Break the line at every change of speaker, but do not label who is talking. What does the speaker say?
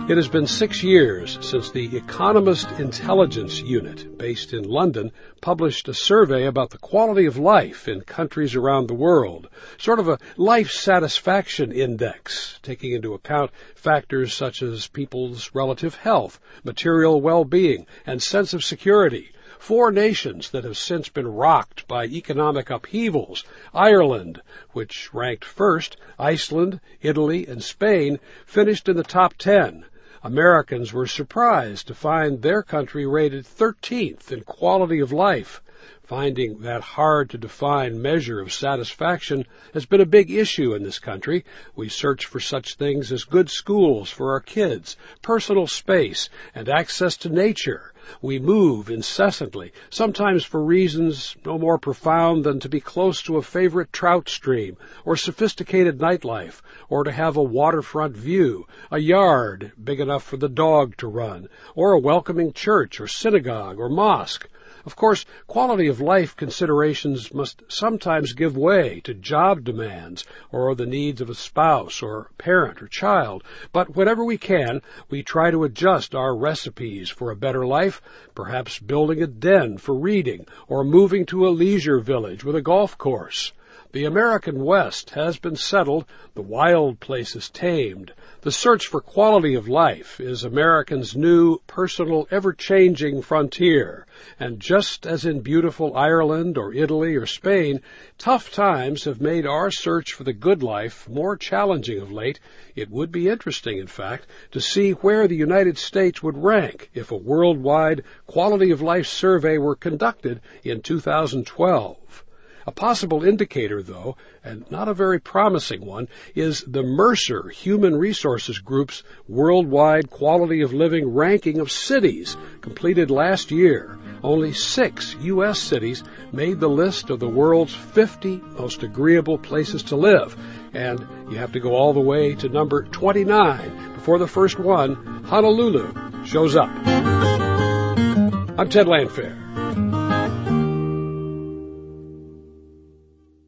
It has been 6 years since the Economist Intelligence Unit, based in London, published a survey about the quality of life in countries around the world, sort of a life satisfaction index, taking into account factors such as people's relative health, material well-being, and sense of security. 4 nations that have since been rocked by economic upheavals: Ireland, which ranked first, Iceland, Italy, and Spain finished in the top 10. Americans were surprised to find their country rated 13th in quality of life. Finding that hard-to-define measure of satisfaction has been a big issue in this country. We search for such things as good schools for our kids, personal space, and access to nature. We move incessantly, sometimes for reasons no more profound than to be close to a favorite trout stream, or sophisticated nightlife, or to have a waterfront view, a yard big enough for the dog to run, or a welcoming church or synagogue or mosque. Of course, quality of life considerations must sometimes give way to job demands or the needs of a spouse or parent or child, but whenever we can, we try to adjust our recipes for a better life, perhaps building a den for reading or moving to a leisure village with a golf course. The American West has been settled, the wild places tamed. The search for quality of life is Americans' new, personal, ever-changing frontier. And just as in beautiful Ireland or Italy or Spain, tough times have made our search for the good life more challenging of late. It would be interesting, in fact, to see where the United States would rank if a worldwide quality of life survey were conducted in 2012. A possible indicator, though, and not a very promising one, is the Mercer Human Resources Group's worldwide quality of living ranking of cities, completed last year. Only 6 U.S. cities made the list of the world's 50 most agreeable places to live, and you have to go all the way to number 29 before the first one, Honolulu, shows up. I'm Ted Landfair.